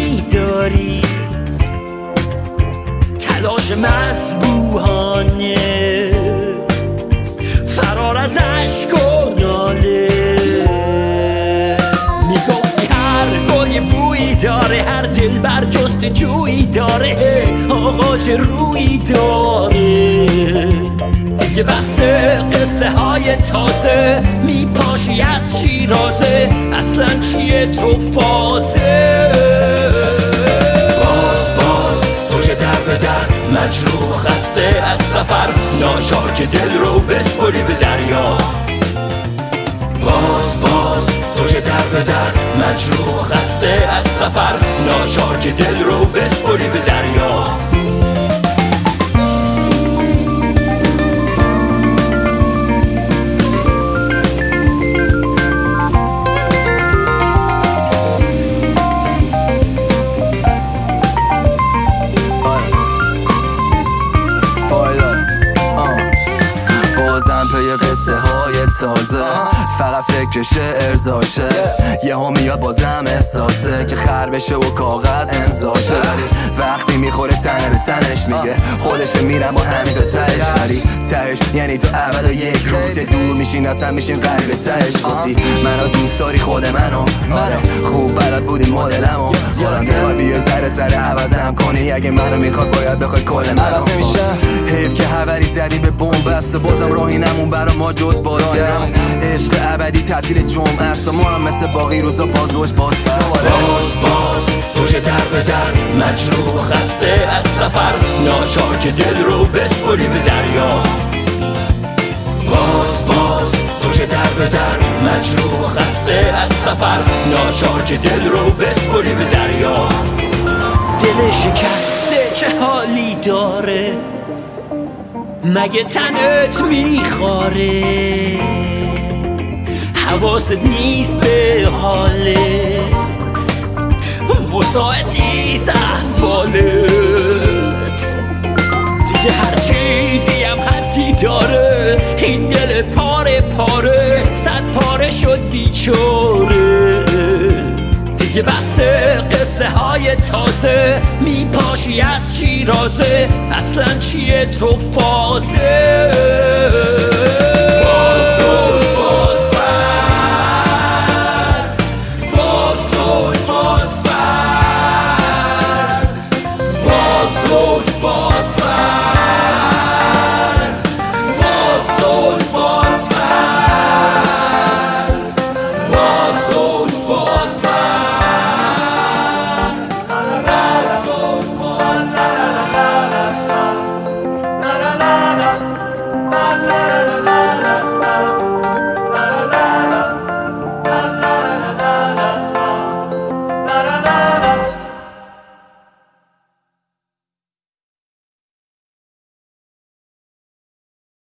میداری، تلاش مسبوحانه، فرار از عشق و ناله. میگفتی هر گل یه بویی داره، هر دل بر جستجویی داره، آقا چه رویی داره. دیگه بس قصه های تازه، میپاشی از شیرازه، اصلا چیه تو فازه؟ باز تو که در به در، مجروح خسته از سفر، ناچار که دل رو بسپری به دریا. باز تو که در به در، مجروح خسته از سفر، ناچار که دل رو بسپری به دریا. تازه فقط فکرش ارزاشه، یه ها میاد بازم احساسه که خر بشه و کاغذ امضاشه. وقتی میخوره تنه به تنش میگه خودشه، میرم و همین تا تهش، ولی تهش یعنی تو ابد و یک روز دور میشین، اصلا میشین قریب تهش. گفتی منو دوست داری خود منو، آره خوب بلد بودی مدلمو، حالا میخوای بیا ذره عوضم کنی، اگه منو میخواد باید بخوای کل منو. حیف که حوری زدی به بومبست، بازم راهی نمون برا ما جز بازگشت. عشق ابدی تعطیل جمعه است و ما هم مثل باقی روزا باز تو که در به در، مجروح خسته از سفر، ناچار که دل رو بسپری به دریا. باز تو که در به در، مجروح خسته از سفر، ناچار که دل رو بسپری به دریا. دل شکسته چه حالی داره، مگه تنت میخواره؟ حواست نیست به حالت، مساعد نیست احوالت. دیگه هر چیزی هم حدی داره، این دل پاره پاره صد پاره شد بیچاره. دیگه بس قصه های تازه، میپاشی از شیرازه، اصلا چیه تو فازه؟